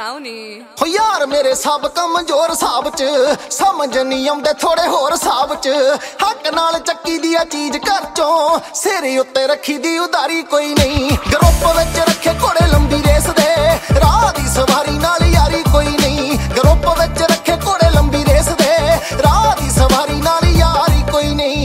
ਗਾਉਣੀ ਹੋ ਯਾਰ ਮੇਰੇ ਸਭ ਕਮਜ਼ੋਰ ਸਾਬ ਚ ਸਮਝ ਨਹੀਂ ਆਉਂਦੇ ਥੋੜੇ ਹੋਰ ਸਾਬ ਚ ਹੱਕ ਨਾਲ ਚੱਕੀ ਦੀ ਆ ਚੀਜ਼ ਘਰ ਚੋਂ ਸਿਰ ਉੱਤੇ ਰੱਖੀ ਦੀ ਉਦਾਰੀ ਕੋਈ ਨਹੀਂ ਗਰੁੱਪ ਵਿੱਚ ਰੱਖੇ ਘੋੜੇ ਲੰਬੀ ਰੇਸ ਦੇ ਰਾਹ ਦੀ ਸਵਾਰੀ ਨਾਲ ਯਾਰੀ ਕੋਈ ਨਹੀਂ ਗਰੁੱਪ ਵਿੱਚ ਰੱਖੇ ਘੋੜੇ ਲੰਬੀ ਰੇਸ ਦੇ ਰਾਹ ਦੀ ਸਵਾਰੀ ਨਾਲ ਯਾਰੀ ਕੋਈ ਨਹੀਂ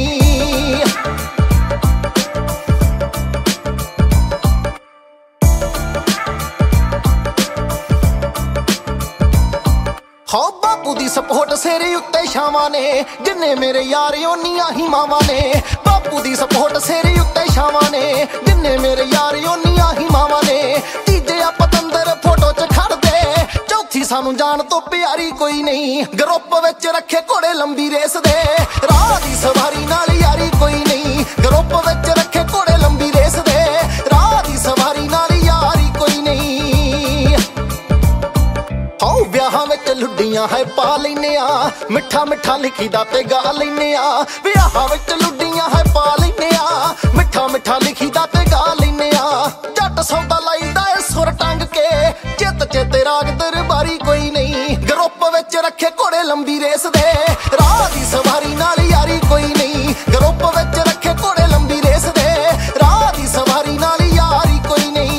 ਹੋ ਬਾਪੂ ਦੀ ਸਪੋਰਟ ਸਿਰੇ ਉੱਤੇ ਛਾਵਾਂ ਨੇ ਜਿੰਨੇ ਮੇਰੇ ਯਾਰ ਓਨੀਆਂ ਹੀ ਮਾਵਾਂ ਨੇ ਬਾਪੂ ਦੀ ਸਪੋਰਟ ਸਿਰੇ ਉੱਤੇ ਛਾਵਾਂ ਨੇ ਜਿੰਨੇ ਮੇਰੇ ਯਾਰ ਓਨੀਆਂ ਹੀ ਮਾਵਾਂ ਨੇ ਤੀਜੇ ਆ ਪਤੰਦਰ ਫੋਟੋ 'ਚ ਖੜਦੇ ਚੌਥੀ ਸਾਨੂੰ ਜਾਣ ਤੋਂ ਪਿਆਰੀ ਕੋਈ ਨਹੀਂ ਗਰੁੱਪ ਵਿੱਚ ਰੱਖੇ ਘੋੜੇ ਲੰਬੀ ਰੇਸ ਦੇ ਰਾਹ ਦੀ ਸਵਾਰੀ ਨਾਲ ਯਾਰੀ ਕੋਈ ਨਹੀਂ ਗਰੁੱਪ ਵਿੱਚ ਰੱਖੇ ਘੋੜੇ ਲੰਬੀ ਰੇਸ ਦੇ ਰਾਹ ਦੀ ਸਵਾਰੀ ਨਾਲ ਯਾਰੀ ਕੋਈ ਨਹੀਂ ਹੋ ਵਿਆਹਾਂ ਵਿੱਚ ਲੁੱਡੀਆਂ ਹੈ ਪਾ ਲੈਨੇ ਆ ਮਿੱਠਾ ਮਿੱਠਾ ਲਿਖੀਦਾ ਤੇ ਗਾ ਲੈਨੇ ਆ ਵਿਆਹਾਂ ਵਿੱਚ ਲੁੱਡੀਆਂ ਹੈ ਪਾ ਲੈਨੇ ਆ ਮਿੱਠਾ ਮਿੱਠਾ ਲਿਖੀਦਾ ਤੇ ਗਾ ਲੈਨੇ ਆ ਜੱਟ ਸੌਦਾ ਲਾਈਦਾ ਏ ਸੁਰ ਟੰਗ ਕੇ ਚਿੱਤ ਚੇਤੇ ਰਾਗ ਦਰਬਾਰੀ ਕੋਈ ਨਹੀਂ ਗਰੁੱਪ ਵਿੱਚ ਰੱਖੇ ਘੋੜੇ ਲੰਬੀ ਰੇਸ ਦੇ ਰਾਹ ਦੀ ਸਵਾਰੀ ਨਾਲ ਯਾਰੀ ਕੋਈ ਨਹੀਂ ਗਰੁੱਪ ਵਿੱਚ ਰੱਖੇ ਘੋੜੇ ਲੰਬੀ ਰੇਸ ਦੇ ਰਾਹ ਦੀ ਸਵਾਰੀ ਨਾਲ ਯਾਰੀ ਕੋਈ ਨਹੀਂ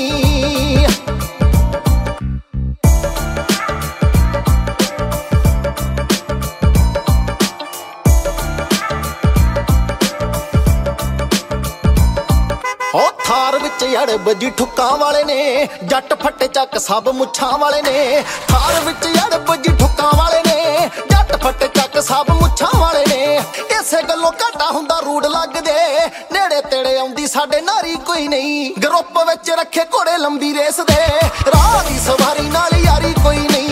ਹੋ ਥਾਰ ਵਿੱਚ ਅੜਬ ਜੀ ਠੁੱਕਾਂ ਵਾਲੇ ਨੇ ਜੱਟ ਫੱਟੇ ਚੱਕ ਸਭ ਮੁੱਛਾਂ ਵਾਲੇ ਨੇ ਥਾਰ ਵਿੱਚ ਅੜਬ ਜੀ ਠੁੱਕਾਂ ਵਾਲੇ ਨੇ ਜੱਟ ਫੱਟੇ ਚੱਕ ਸਭ ਮੁੱਛਾਂ ਵਾਲੇ ਨੇ ਇਸੇ ਗੱਲੋਂ ਘਾਟਾ ਹੁੰਦਾ ਰੂੜ ਲੱਗਦੇ ਨੇੜੇ ਤੇੜੇ ਆਉਂਦੀ ਸਾਡੇ ਨਾਰੀ ਕੋਈ ਨਹੀਂ ਗਰੁੱਪ ਵਿੱਚ ਰੱਖੇ ਘੋੜੇ ਲੰਬੀ ਰੇਸ ਦੇ ਰਾਹ ਦੀ ਸਵਾਰੀ ਨਾਲ ਯਾਰੀ ਕੋਈ ਨਹੀਂ